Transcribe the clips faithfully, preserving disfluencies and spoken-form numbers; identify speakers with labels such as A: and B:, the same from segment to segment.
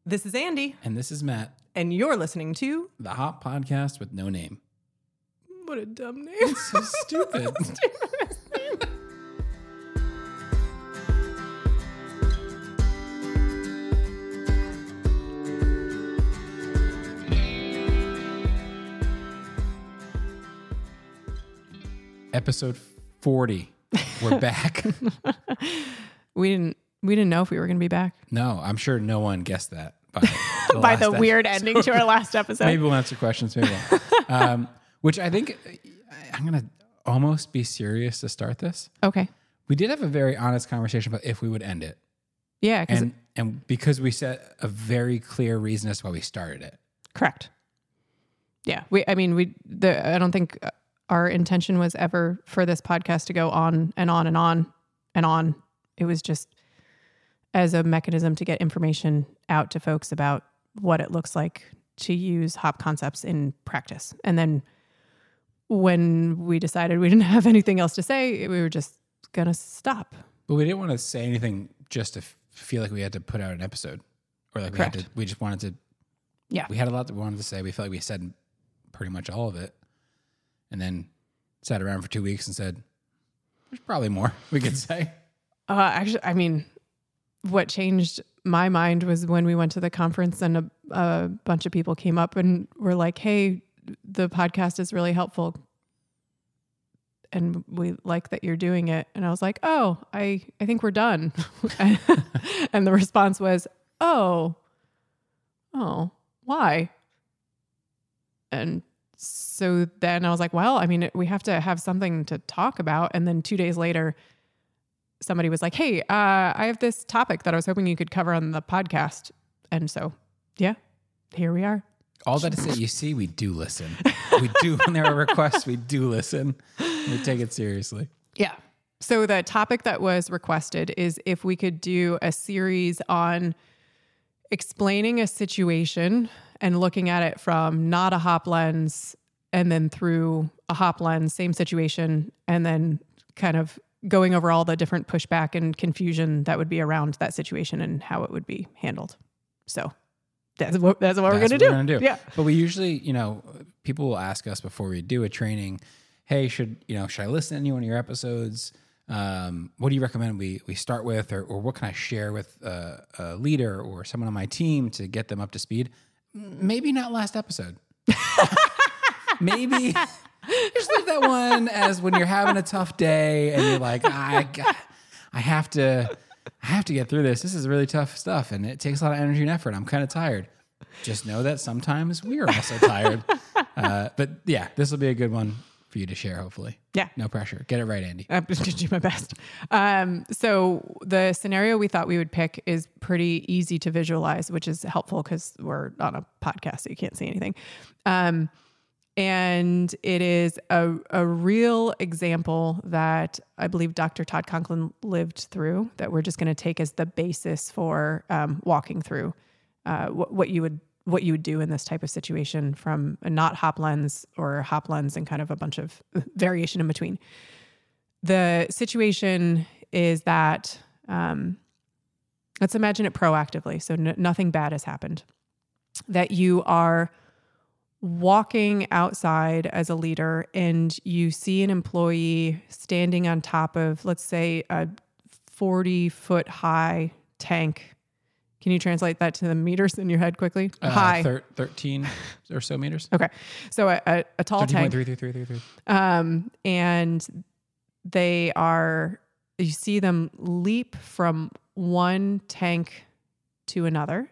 A: This is Andy.
B: And this is Matt.
A: And you're listening to
B: The Hop Podcast with no name.
A: What a dumb name.
B: It's so stupid. Episode forty. We're back.
A: we didn't we didn't know if we were going to be back.
B: No, I'm sure no one guessed that by the,
A: by the
B: episode.
A: weird ending to our last episode.
B: Maybe we'll answer questions, maybe won't. um, which I think I'm going to almost be serious to start this.
A: Okay.
B: We did have a very honest conversation about if we would end it.
A: Yeah.
B: And, and because we set a very clear reason as to why we started it.
A: Correct. Yeah. We. I mean, we. The, I don't think our intention was ever for this podcast to go on and on and on and on. It was just as a mechanism to get information out to folks about what it looks like to use hop concepts in practice. And then when we decided we didn't have anything else to say, we were just going to stop.
B: But we didn't want to say anything just to f- feel like we had to put out an episode or like
A: Correct.
B: we had to, we just wanted to,
A: yeah,
B: we had a lot that we wanted to say. We felt like we said pretty much all of it and then sat around for two weeks and said, there's probably more we could say.
A: Uh, actually, I mean, what changed my mind was when we went to the conference and a, a bunch of people came up and were like, hey, the podcast is really helpful and we like that you're doing it. And I was like, oh, I, I think we're done. And the response was, oh, oh, why? And so then I was like, well, I mean, we have to have something to talk about. And then two days later, somebody was like, hey, uh, I have this topic that I was hoping you could cover on the podcast. And so, yeah, here we are.
B: All that to say, you see, we do listen. We do, when there are requests, we do listen. We take it seriously.
A: Yeah. So the topic that was requested is if we could do a series on explaining a situation and looking at it from not a hop lens and then through a hop lens, same situation, and then kind of going over all the different pushback and confusion that would be around that situation and how it would be handled. So that's what, that's what
B: That's
A: we're going to
B: what
A: do.
B: we're gonna do.
A: Yeah.
B: But we usually, you know, people will ask us before we do a training, hey, should, you know, should I listen to any one of your episodes? Um, what do you recommend we, we start with, or, or what can I share with uh, a leader or someone on my team to get them up to speed? Maybe not last episode. Maybe just leave that one as when you're having a tough day and you're like, I, I have to, I have to get through this. This is really tough stuff, and it takes a lot of energy and effort. I'm kind of tired. Just know that sometimes we are also tired. Uh, but yeah, this will be a good one for you to share, hopefully.
A: Yeah.
B: No pressure. Get it right, Andy.
A: I'm just going to do my best. Um, so the scenario we thought we would pick is pretty easy to visualize, which is helpful because we're on a podcast, so you can't see anything. Um, and it is a, a real example that I believe Doctor Todd Conklin lived through that we're just going to take as the basis for um, walking through uh, what, what you would what you would do in this type of situation from a not hop lens or hop lens and kind of a bunch of variation in between. The situation is that, um, let's imagine it proactively. So n- nothing bad has happened. That you are walking outside as a leader and you see an employee standing on top of, let's say, a forty foot high tank. Can you translate that to the meters in your head quickly?
B: Uh,
A: High.
B: thir- thirteen or so meters.
A: Okay. So a, a, a tall tank.
B: thirteen point three three three three.
A: Um, and they are, you see them leap from one tank to another.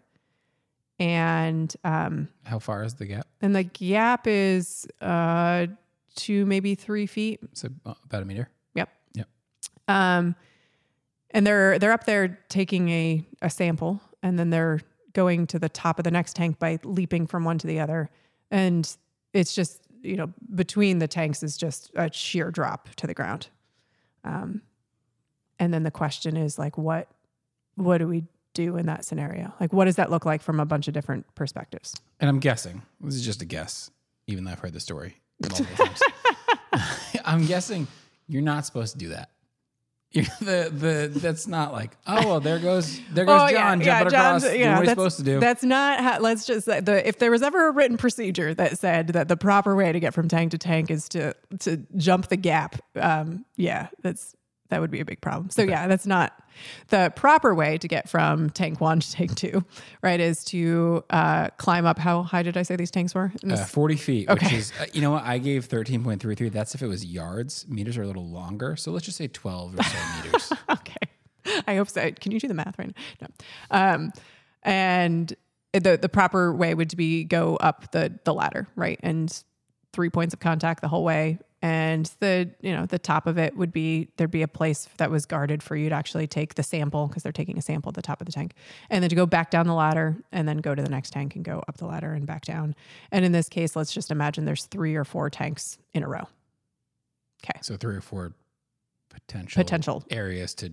A: And, um,
B: How far is the gap?
A: and the gap is, uh, two, maybe three feet.
B: So uh, about a meter.
A: Yep.
B: Yep.
A: Um, and they're, they're up there taking a, a sample, and then they're going to the top of the next tank by leaping from one to the other. And it's just, you know, between the tanks is just a sheer drop to the ground. Um, and then the question is like, what, what do we do in that scenario? Like, what does that look like from a bunch of different perspectives?
B: And I'm guessing, this is just a guess, even though I've heard the story multiple times. I'm guessing you're not supposed to do that. You're the the that's not like, oh well, there goes there goes
A: Oh,
B: John
A: yeah, yeah,
B: jumping
A: John's-
B: across.
A: yeah,
B: do what he's
A: that's-
B: supposed to do.
A: That's not how, let's just say the, if there was ever a written procedure that said that the proper way to get from tank to tank is to, to jump the gap. Um, yeah, that's, that would be a big problem. So yeah, that's not the proper way to get from tank one to tank two, right? Is to uh, climb up. How high did I say these tanks were? In this-
B: Uh, forty feet, which
A: Okay.
B: is, uh, you know what? I gave thirteen point three three. That's if it was yards. Meters are a little longer. So let's just say twelve or so meters.
A: Okay. I hope so. Can you do the math right now? No. Um, and the the proper way would be go up the the ladder, right? And three points of contact the whole way. And the, you know, the top of it would be, there'd be a place that was guarded for you to actually take the sample, because they're taking a sample at the top of the tank, and then to go back down the ladder and then go to the next tank and go up the ladder and back down. And in this case, let's just imagine there's three or four tanks in a row. Okay.
B: So three or four potential
A: Potential.
B: areas to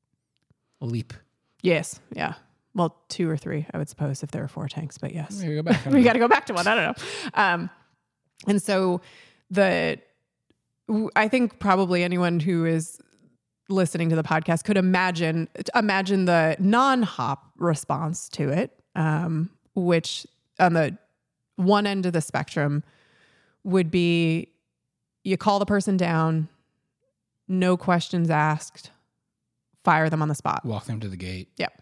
B: leap.
A: Yes. Yeah. Well, two or three, I would suppose, if there are four tanks, but yes.
B: Maybe go back. I don't
A: We
B: know.
A: got to go back to one. I don't know. Um, and so the, I think probably anyone who is listening to the podcast could imagine, imagine the non-hop response to it, um, which on the one end of the spectrum would be you call the person down, no questions asked, fire them on the spot.
B: Walk them to the gate.
A: Yep.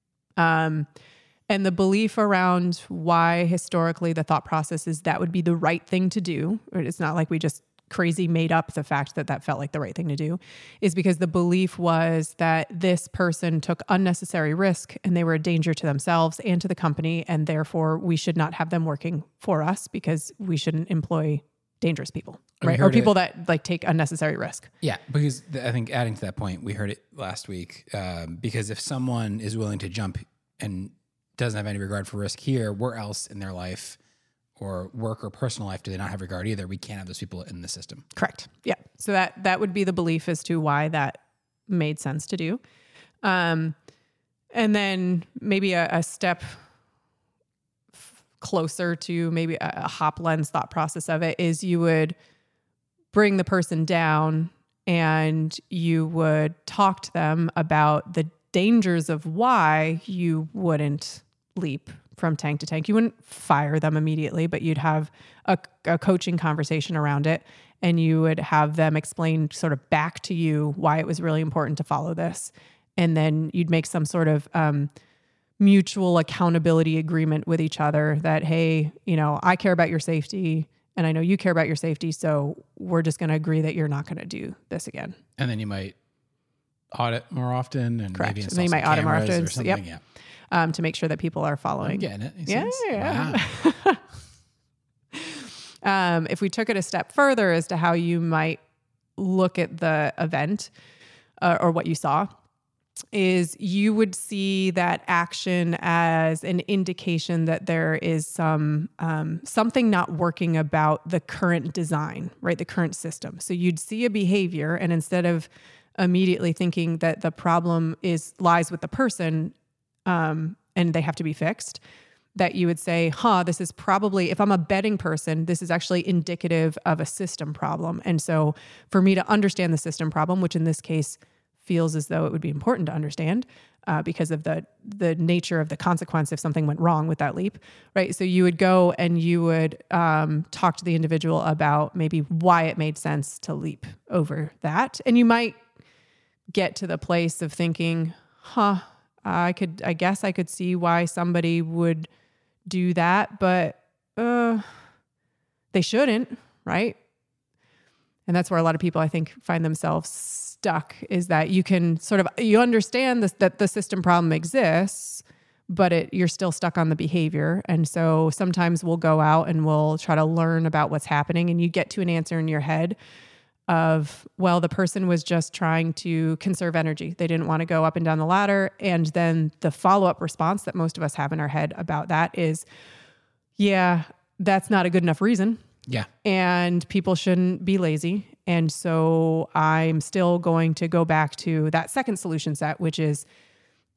A: Um, and the belief around why historically the thought process is that would be the right thing to do, or it's not like we just crazy made up the fact that that felt like the right thing to do, is because the belief was that this person took unnecessary risk and they were a danger to themselves and to the company, and therefore we should not have them working for us because we shouldn't employ dangerous people,
B: We
A: right? Or
B: heard
A: people
B: it-
A: that like take unnecessary risk.
B: Yeah, because th- I think adding to that point, we heard it last week. Um, because if someone is willing to jump and doesn't have any regard for risk here, where else in their life or work or personal life do they not have regard either? We can't have those people in the system.
A: Correct. Yeah. So that that would be the belief as to why that made sense to do. Um, and then maybe a, a step f- closer to maybe a, a hop lens thought process of it is you would bring the person down and you would talk to them about the dangers of why you wouldn't leap from tank to tank. You wouldn't fire them immediately, but you'd have a, a coaching conversation around it, and you would have them explain sort of back to you why it was really important to follow this. And then you'd make some sort of um, mutual accountability agreement with each other that, hey, you know, I care about your safety and I know you care about your safety. So we're just going to agree that you're not going to do this again.
B: And then you might audit more often, and
A: Correct.
B: maybe
A: And
B: install
A: then you
B: some
A: might audit more
B: cameras
A: often.
B: or something.
A: Yep.
B: Yeah,
A: Um, to make sure that people are
B: I'm
A: following.
B: getting it. Makes
A: Yeah,
B: sense.
A: yeah.
B: Wow.
A: Um, if we took it a step further as to how you might look at the event uh, or what you saw, is you would see that action as an indication that there is some um, something not working about the current design, right? The current system. So you'd see a behavior, and instead of immediately thinking that the problem is lies with the person um, and they have to be fixed, that you would say, huh, this is probably, if I'm a betting person, this is actually indicative of a system problem. And so for me to understand the system problem, which in this case feels as though it would be important to understand uh, because of the the nature of the consequence if something went wrong with that leap, right? So you would go and you would um, talk to the individual about maybe why it made sense to leap over that. And you might get to the place of thinking, huh, I could, I guess I could see why somebody would do that, but uh, they shouldn't, right? And that's where a lot of people, I think, find themselves stuck, is that you can sort of, you understand this, that the system problem exists, but it, you're still stuck on the behavior. And so sometimes we'll go out and we'll try to learn about what's happening, and you get to an answer in your head of, well, the person was just trying to conserve energy. They didn't want to go up and down the ladder. And then the follow-up response that most of us have in our head about that is, yeah, that's not a good enough reason.
B: Yeah.
A: And people shouldn't be lazy. And so I'm still going to go back to that second solution set, which is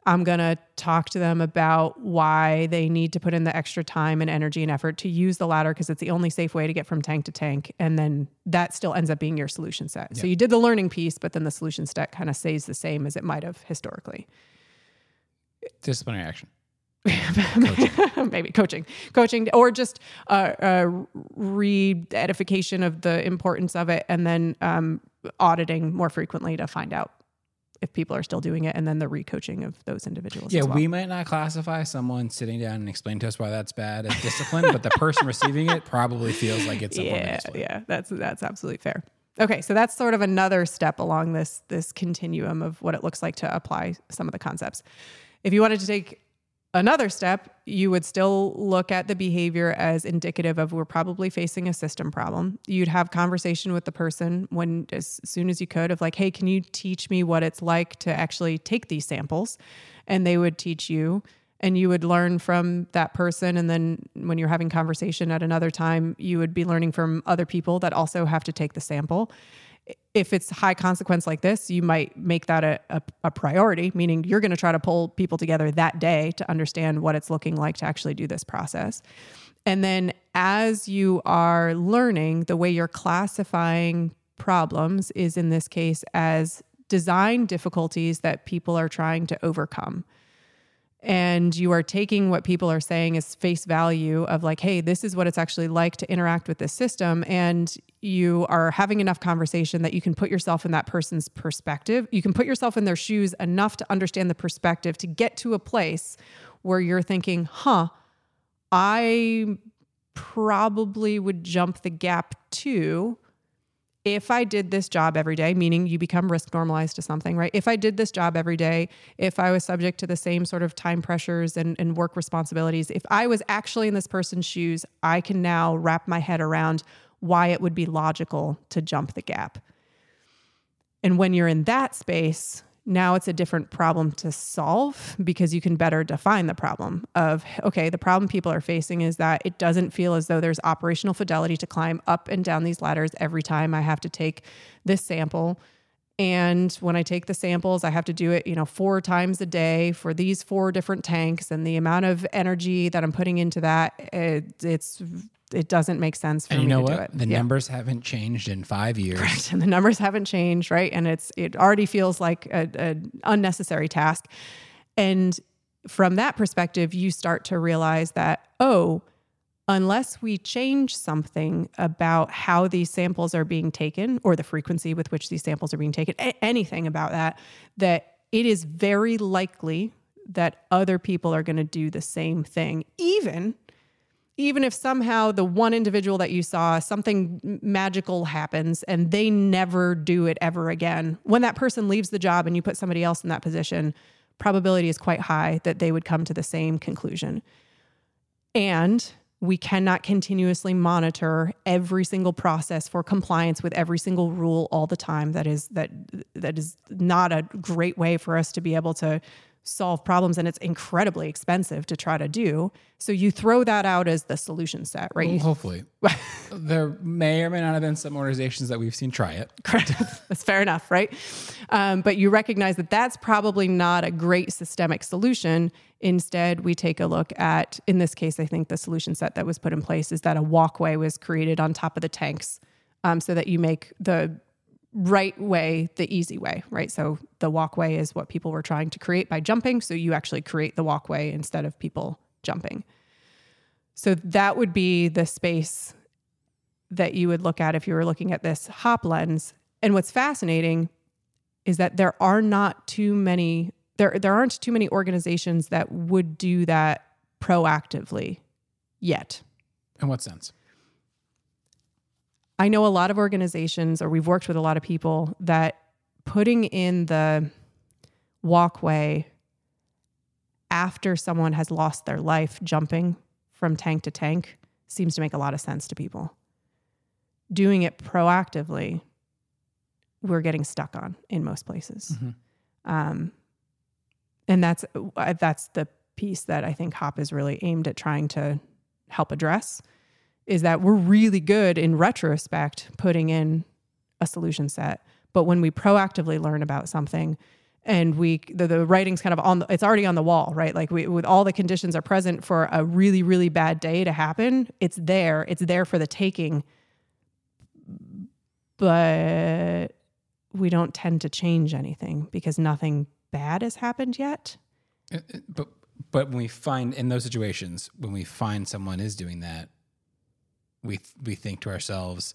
A: I'm going to talk to them about why they need to put in the extra time and energy and effort to use the ladder because it's the only safe way to get from tank to tank. And then that still ends up being your solution set.
B: Yeah.
A: So you did the learning piece, but then the solution set kind of stays the same as it might have historically.
B: Disciplinary action.
A: Coaching. Maybe coaching, coaching, or just uh, uh, re-edification of the importance of it, and then um, auditing more frequently to find out if people are still doing it, and then the re-coaching of those individuals.
B: Yeah,
A: as well.
B: we might not classify someone sitting down and explaining to us why that's bad as discipline, but the person receiving it probably feels like it's something.
A: Yeah, yeah, that's that's absolutely fair. Okay, so that's sort of another step along this this continuum of what it looks like to apply some of the concepts. If you wanted to take another step, you would still look at the behavior as indicative of we're probably facing a system problem. You'd have conversation with the person when as soon as you could of like, hey, can you teach me what it's like to actually take these samples? And they would teach you, and you would learn from that person. And then when you're having conversation at another time, you would be learning from other people that also have to take the sample. If it's high consequence like this, you might make that a, a, a priority, meaning you're going to try to pull people together that day to understand what it's looking like to actually do this process. And then as you are learning, the way you're classifying problems is in this case as design difficulties that people are trying to overcome. And you are taking what people are saying as face value of like, hey, this is what it's actually like to interact with this system. And you are having enough conversation that you can put yourself in that person's perspective. You can put yourself in their shoes enough to understand the perspective to get to a place where you're thinking, huh, I probably would jump the gap too if I did this job every day, meaning you become risk normalized to something, right? If I did this job every day, if I was subject to the same sort of time pressures and, and work responsibilities, if I was actually in this person's shoes, I can now wrap my head around why it would be logical to jump the gap. And when you're in that space, now it's a different problem to solve because you can better define the problem of, okay, the problem people are facing is that it doesn't feel as though there's operational fidelity to climb up and down these ladders every time I have to take this sample. And when I take the samples, I have to do it, you know, four times a day for these four different tanks, and the amount of energy that I'm putting into that, it, it's it doesn't make sense for
B: and
A: me
B: you know
A: to
B: what?
A: do it.
B: The
A: Yeah.
B: numbers haven't changed in five years.
A: Correct. And the numbers haven't changed, right? And it's it already feels like a, a unnecessary task. And from that perspective, you start to realize that, oh, unless we change something about how these samples are being taken or the frequency with which these samples are being taken, a- anything about that, that it is very likely that other people are going to do the same thing, even Even if somehow the one individual that you saw, something magical happens and they never do it ever again. When that person leaves the job and you put somebody else in that position, probability is quite high that they would come to the same conclusion. And we cannot continuously monitor every single process for compliance with every single rule all the time. That is that that is not a great way for us to be able to solve problems, and it's incredibly expensive to try to do. So you throw that out as the solution set, right?
B: Well, hopefully. There may or may not have been some organizations that we've seen try it.
A: Correct. That's fair enough, right? Um, but you recognize that that's probably not a great systemic solution. Instead, we take a look at, in this case, I think the solution set that was put in place is that a walkway was created on top of the tanks um, so that you make the right way the easy way, right? So the walkway is what people were trying to create by jumping. So you actually create the walkway instead of people jumping. So that would be the space that you would look at if you were looking at this hop lens. And what's fascinating is that there are not too many, there, there aren't too many organizations that would do that proactively yet.
B: In what sense?
A: I know a lot of organizations, or we've worked with a lot of people, that putting in the walkway after someone has lost their life jumping from tank to tank seems to make a lot of sense to people. Doing it proactively, we're getting stuck on in most places. Mm-hmm. Um, and that's that's the piece that I think HOP is really aimed at trying to help address, is that we're really good in retrospect putting in a solution set. But when we proactively learn about something and we the, the writing's kind of on the, it's already on the wall, right? Like we, with all the conditions are present for a really, really bad day to happen. It's there. It's there for the taking. But we don't tend to change anything because nothing bad has happened yet.
B: But but when we find in those situations, when we find someone is doing that, we we think to ourselves,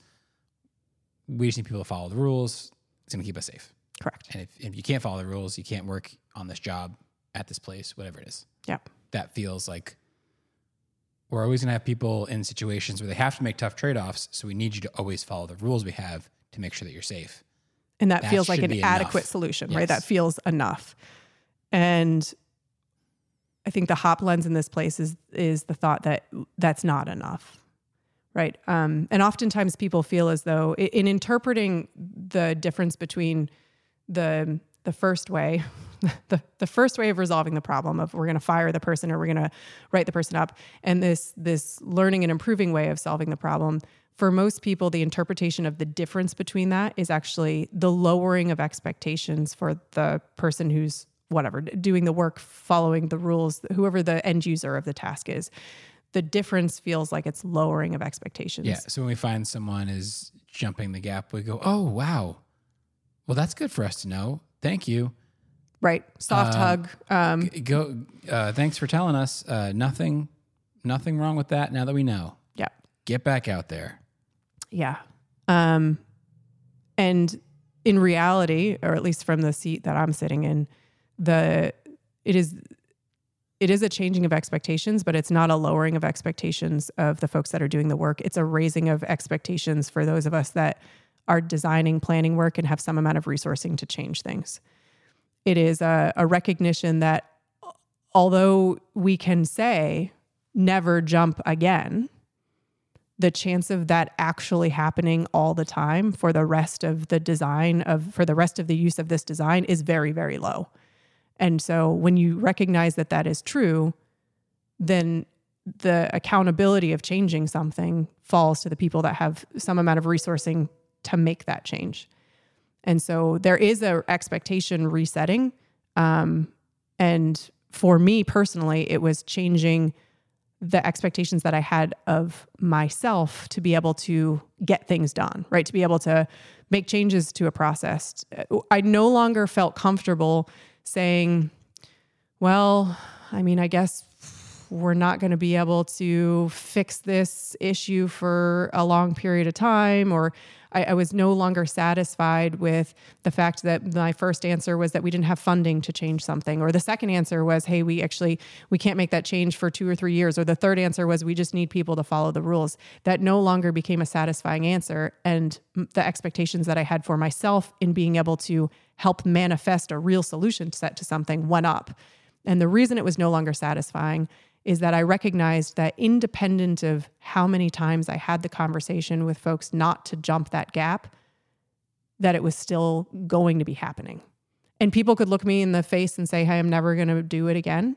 B: we just need people to follow the rules. It's going to keep us safe.
A: Correct.
B: And if, if you can't follow the rules, you can't work on this job at this place, whatever it is.
A: Yeah.
B: That feels like we're always going to have people in situations where they have to make tough trade-offs. So we need you to always follow the rules we have to make sure that you're safe.
A: And that,
B: That
A: feels like
B: should
A: an
B: be
A: adequate
B: enough.
A: solution,
B: Yes.
A: right? That feels enough. And I think the hop lens in this place is is the thought that that's not enough, right? Um, and oftentimes people feel as though in, in interpreting the difference between the the first way, the the first way of resolving the problem of we're going to fire the person or we're going to write the person up, and this this learning and improving way of solving the problem. For most people, the interpretation of the difference between that is actually the lowering of expectations for the person who's whatever, doing the work, following the rules, whoever the end user of the task is. The difference feels like it's lowering of expectations.
B: Yeah. So when we find someone is jumping the gap, we go, oh, wow. Well, that's good for us to know. Thank you.
A: Right. Soft
B: Um,
A: hug. Um,
B: G- Go. Uh, thanks for telling us. Uh, nothing, nothing wrong with that. Now that we know,
A: yeah.
B: get back out there.
A: Yeah. Um, and in reality, or at least from the seat that I'm sitting in, the it is it is a changing of expectations, but it's not a lowering of expectations of the folks that are doing the work. It's a raising of expectations for those of us that are designing, planning work and have some amount of resourcing to change things. It is a, a recognition that although we can say never jump again, the chance of that actually happening all the time for the rest of the design of, for the rest of the use of this design is very, very low. And so when you recognize that that is true, then the accountability of changing something falls to the people that have some amount of resourcing to make that change. And so there is a expectation resetting. Um, and for me personally, it was changing the expectations that I had of myself to be able to get things done, right? To be able to make changes to a process. I no longer felt comfortable saying, well, I mean, I guess we're not going to be able to fix this issue for a long period of time, or I, I was no longer satisfied with the fact that my first answer was that we didn't have funding to change something, or the second answer was, hey, we actually, we can't make that change for two or three years, or the third answer was, we just need people to follow the rules. That no longer became a satisfying answer, and the expectations that I had for myself in being able to help manifest a real solution set to something went up. And the reason it was no longer satisfying is that I recognized that independent of how many times I had the conversation with folks not to jump that gap, that it was still going to be happening. And people could look me in the face and say, hey, I'm never going to do it again.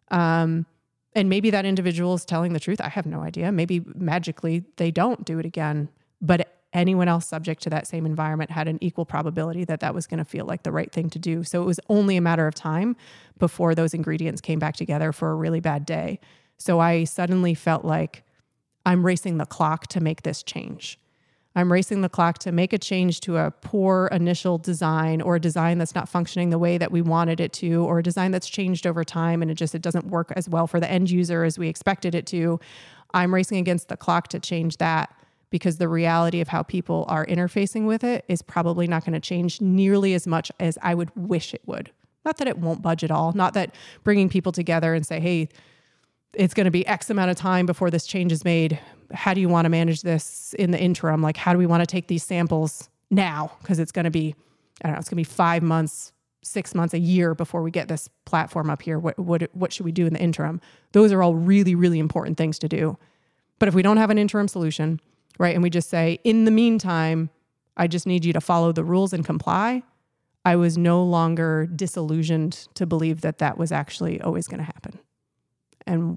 A: Um, and maybe that individual is telling the truth. I have no idea. Maybe magically they don't do it again. But anyone else subject to that same environment had an equal probability that that was going to feel like the right thing to do. So it was only a matter of time before those ingredients came back together for a really bad day. So I suddenly felt like I'm racing the clock to make this change. I'm racing the clock to make a change to a poor initial design, or a design that's not functioning the way that we wanted it to, or a design that's changed over time and it just, it doesn't work as well for the end user as we expected it to. I'm racing against the clock to change that, because the reality of how people are interfacing with it is probably not going to change nearly as much as I would wish it would. Not that it won't budge at all. Not that bringing people together and say, hey, it's going to be X amount of time before this change is made. How do you want to manage this in the interim? Like, how do we want to take these samples now? Because it's going to be, I don't know, it's going to be five months, six months, a year before we get this platform up here. What, what, what should we do in the interim? Those are all really, really important things to do. But if we don't have an interim solution, right, and we just say, in the meantime, I just need you to follow the rules and comply, I was no longer disillusioned to believe that that was actually always going to happen. And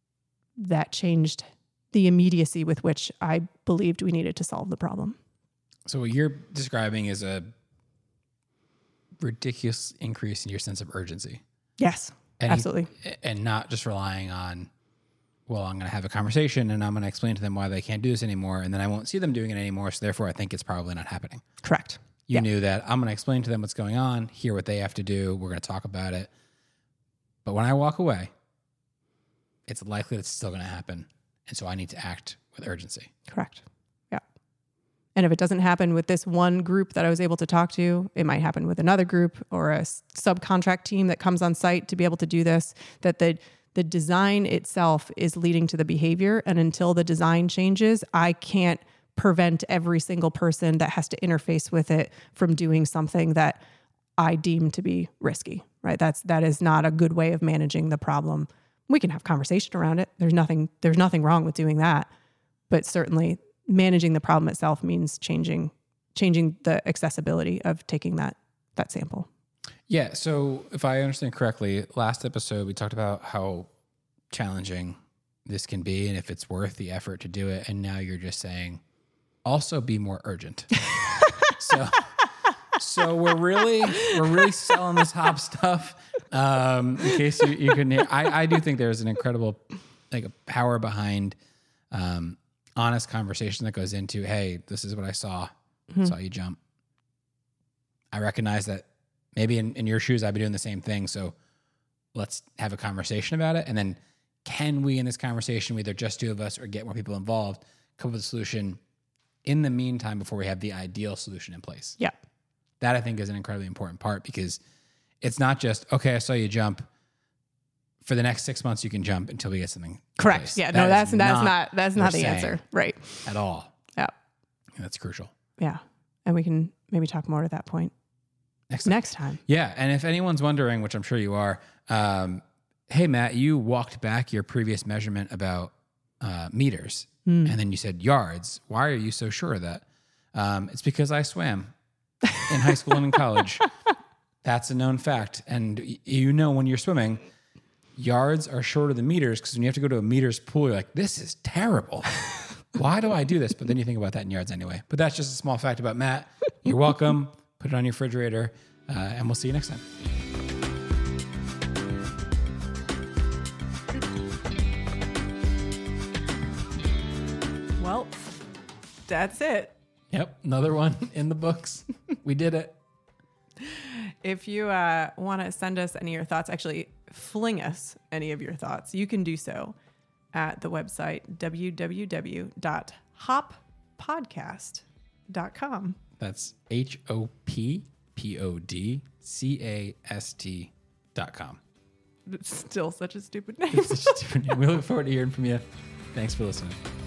A: that changed the immediacy with which I believed we needed to solve the problem.
B: So what you're describing is a ridiculous increase in your sense of urgency.
A: Yes,
B: and
A: absolutely.
B: He, and not just relying on, well, I'm going to have a conversation and I'm going to explain to them why they can't do this anymore. And then I won't see them doing it anymore. So therefore I think it's probably not happening.
A: Correct.
B: You
A: yeah.
B: knew that I'm going to explain to them what's going on, hear what they have to do. We're going to talk about it. But when I walk away, it's likely that it's still going to happen. And so I need to act with urgency.
A: Correct. Yeah. And if it doesn't happen with this one group that I was able to talk to, it might happen with another group or a subcontract team that comes on site to be able to do this, that the the design itself is leading to the behavior. And until the design changes, I can't prevent every single person that has to interface with it from doing something that I deem to be risky, right? That's, that is not a good way of managing the problem. We can have conversation around it. There's nothing, there's nothing wrong with doing that, but certainly managing the problem itself means changing, changing the accessibility of taking that, that sample.
B: Yeah. So if I understand correctly, last episode, we talked about how challenging this can be and if it's worth the effort to do it. And now you're just saying, also be more urgent. so, so we're really, we're really selling this hop stuff. Um, in case you, you can hear, I, I do think there's an incredible, like a power behind, um, honest conversation that goes into, hey, this is what I saw, mm-hmm. saw you jump. I recognize that maybe in, in your shoes, I'd be doing the same thing. So let's have a conversation about it. And then can we, in this conversation, either just two of us or get more people involved, come up with a solution in the meantime before we have the ideal solution in place?
A: Yeah.
B: That I think is an incredibly important part because it's not just, okay, I saw you jump. For the next six months, you can jump until we get something.
A: Correct. Yeah. No, that's that's not that's not the answer. Right.
B: At all.
A: Yeah.
B: And that's crucial.
A: Yeah. And we can maybe talk more to that point
B: next time.
A: Next time.
B: Yeah. And if anyone's wondering, which I'm sure you are, um, hey, Matt, you walked back your previous measurement about uh, meters mm. and then you said yards. Why are you so sure of that? Um, it's because I swam in high school and in college. That's a known fact. And y- you know, when you're swimming, yards are shorter than meters because when you have to go to a meters pool, you're like, this is terrible. Why do I do this? But then you think about that in yards anyway. But that's just a small fact about Matt. You're welcome. Put it on your refrigerator, uh, and we'll see you next time.
A: Well, that's it.
B: Yep. Another one in the books. We did it.
A: If you uh, want to send us any of your thoughts, actually fling us any of your thoughts, you can do so at the website w w w dot hop podcast dot com.
B: That's H O P P O D C A S T dot com.
A: It's still such a stupid name.
B: It's such a stupid name. We look forward to hearing from you. Thanks for listening.